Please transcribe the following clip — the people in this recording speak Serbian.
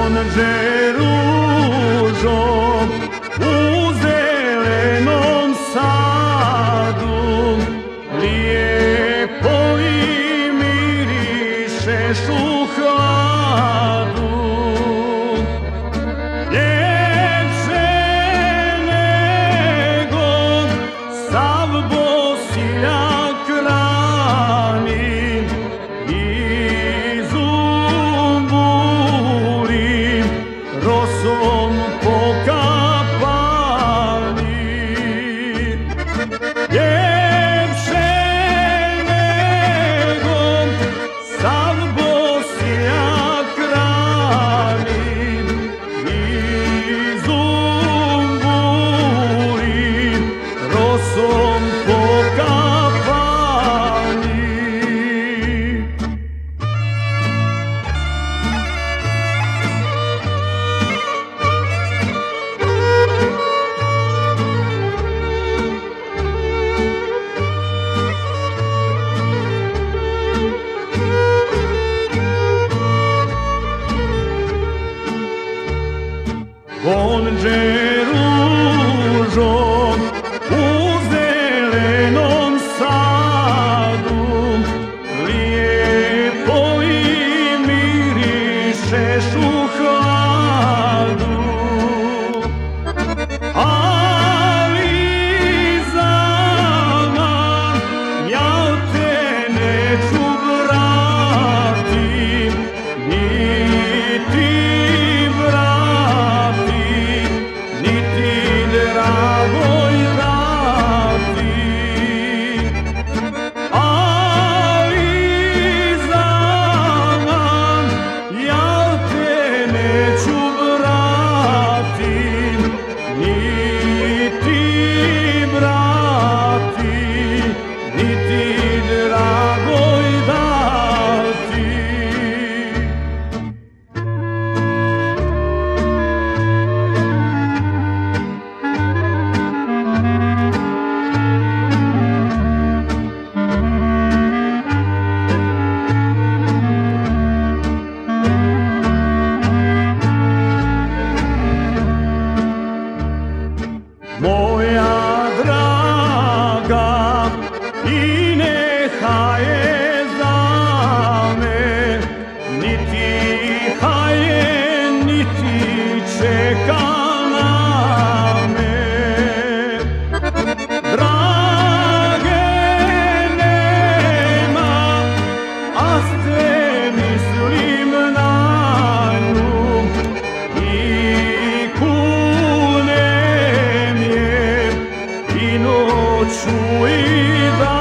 Vonđe ružo u zelenom sadu, lijepo i mirišeš u hladu. Ljepše nego sav Bosiljak rani i zumburi rosom pokapani. Ljepše nego sav Bosiljak rani i zumburi rosom pokapani. Vonđe ružo u zelenom sadu, lijepo i mirišeš u hladu. Ali zaman ja te neću vratim, niti vratim, niti dragoj dati. Ali zaman ja te neću vratim, niti vratim, niti dragoj dati. Moja draga, i neka je za me, niti haje, niti čeka na me. Drage nema, a sve mislim na nju i kunem je i noću i dan.